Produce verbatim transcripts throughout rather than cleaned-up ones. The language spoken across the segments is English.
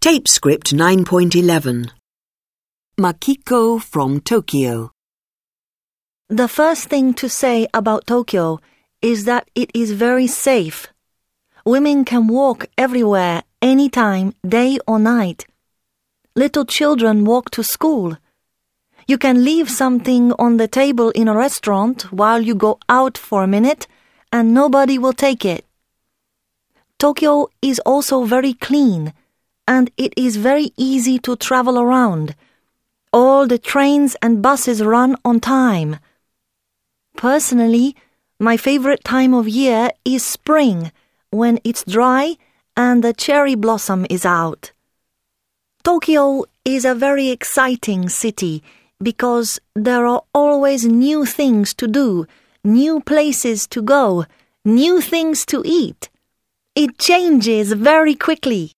Tape script nine point eleven. Makiko from Tokyo. The first thing to say about Tokyo is that it is very safe. Women can walk everywhere, anytime, day or night. Little children walk to school. You can leave something on the table in a restaurant while you go out for a minute, and nobody will take it. Tokyo is also very clean, and it is very easy to travel around. All the trains and buses run on time. Personally, my favorite time of year is spring, when it's dry and the cherry blossom is out. Tokyo is a very exciting city because there are always new things to do, new places to go, new things to eat. It changes very quickly.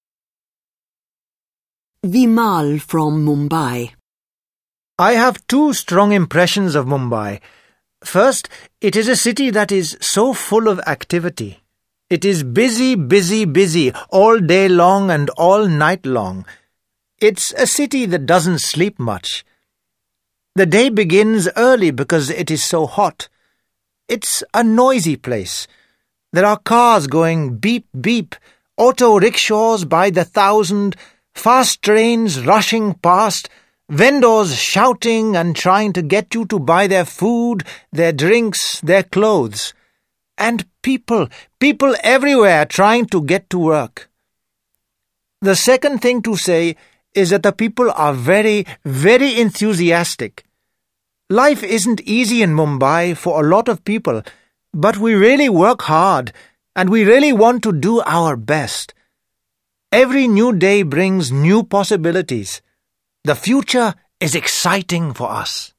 Vimal from Mumbai. I have two strong impressions of Mumbai. First, it is a city that is so full of activity. It is busy, busy, busy, all day long and all night long. It's a city that doesn't sleep much. The day begins early because it is so hot. It's a noisy place. There are cars going beep, beep, auto rickshaws by the thousand, fast trains rushing past, vendors shouting and trying to get you to buy their food, their drinks, their clothes. And people, people everywhere trying to get to work. The second thing to say is that the people are very, very enthusiastic. Life isn't easy in Mumbai for a lot of people, but we really work hard and we really want to do our best. Every new day brings new possibilities. The future is exciting for us.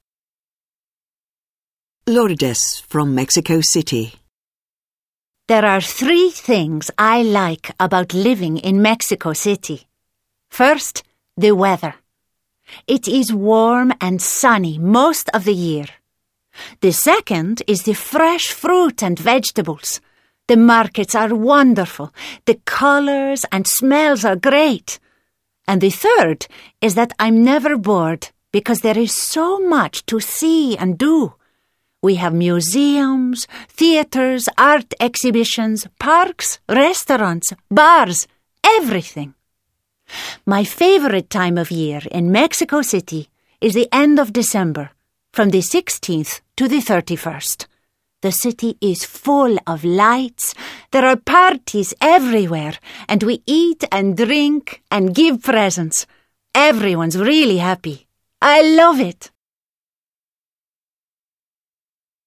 Lourdes from Mexico City. There are three things I like about living in Mexico City. First, the weather. It is warm and sunny most of the year. The second is the fresh fruit and vegetables. The markets are wonderful. The colors and smells are great. And the third is that I'm never bored because there is so much to see and do. We have museums, theaters, art exhibitions, parks, restaurants, bars, everything. My favorite time of year in Mexico City is the end of December, from the sixteenth to the thirty-first. The city is full of lights, there are parties everywhere, and we eat and drink and give presents. Everyone's really happy. I love it.